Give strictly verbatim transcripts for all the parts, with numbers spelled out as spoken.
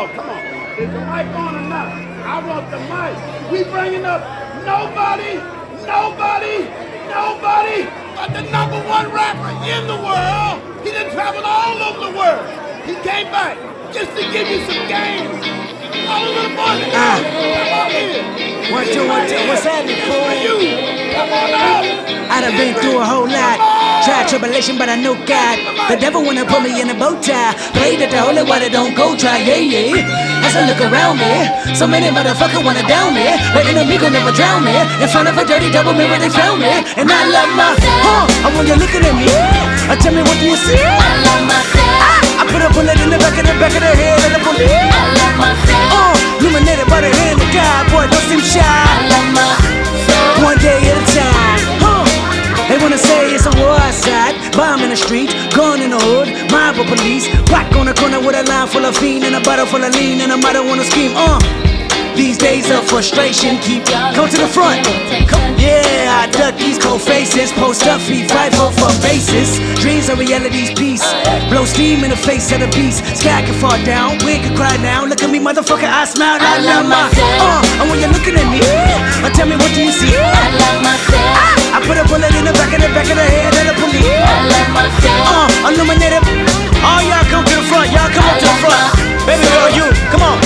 on, come on. Is the mic on or not? I want the mic. We bringing up nobody, nobody, nobody but the number one rapper in the world. He done traveled all over the world. He came back just to give you some games. All the little boys in Ah. come on here. One, two, one, two. What's happening, For boy? you. Come on out. I done been through a whole lot. Tried tribulation, but I know God. The devil wanna put me in a bow tie. Pray that the holy water don't go dry, yeah, yeah. As I look around me, so many motherfuckers wanna down me. But enemy gon' never drown me. In front of a dirty double mirror, they found me. And I love my, huh, I want you looking at me. Uh, tell me, what do you see? I love myself. I put a bullet in the back of the back of the head of the police. I love myself. Uh, illuminated by the hand of God, boy, don't seem shy. I love myself. One day at a time, huh? They wanna say it's a war outside, bomb in the street, gun in the hood, mob of police, rock on the corner with a line full of fiend and a bottle full of lean, and a mother wanna scheme, uh. These days of frustration keep come to the front. Come, yeah, I duck these cold faces, post up feet, fight for for bases. Dreams are reality's peace. Blow steam in the face of the beast. Sky can fall down, we can cry now. Look at me, motherfucker, I smile. I, I love my, uh. And when you're looking at me, uh, tell me, what do you see? I love myself. I put a bullet in the back of the back of the head of the police. I love myself. Uh, illuminated. All y'all come to the front. Y'all come up to the front. Baby girl, you, come on.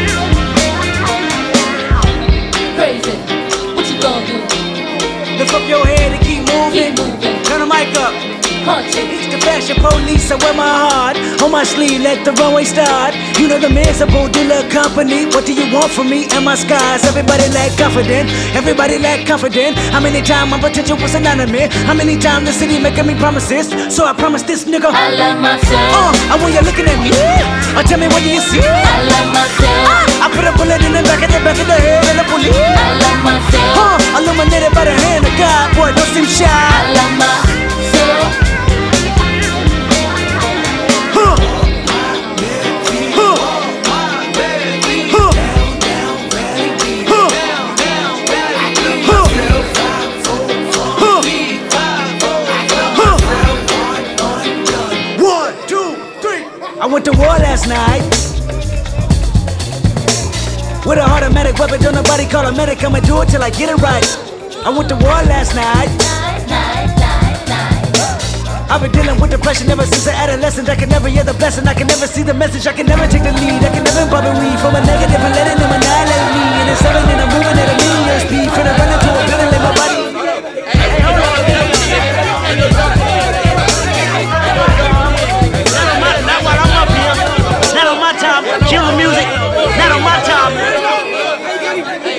Crazy. What you gonna do? Lift up your head and keep moving. Keep moving. Turn the mic up. Punch it. It's the fashion police, I wear my heart on my sleeve, let the runway start. You know the miserable dealer company. What do you want from me and my skies? Everybody lack confident, everybody lack confident. How many times my potential was anonymous? How many times the city making me promises? So I promise this nigga, I love myself. uh, and when you're looking at me, uh, tell me, what do you see? I love myself. I put a bullet in the back of the back of the head of the police. I love myself. Huh, illuminated by the hand of God, boy, don't seem shy. I love myself. Huh. Huh. Huh. Huh. Huh. Huh. One, two, three. I went to war last night with a automatic weapon. Don't nobody call a medic. I'ma do it till I get it right. I went to war last night. I've been dealing with depression ever since an adolescent. I can never hear the blessing, I can never see the message, I can never take the lead. I can never bother weed from a negative and letting them annihilate me. And it's seven and I'm moving at a million speed. Finna run into a building.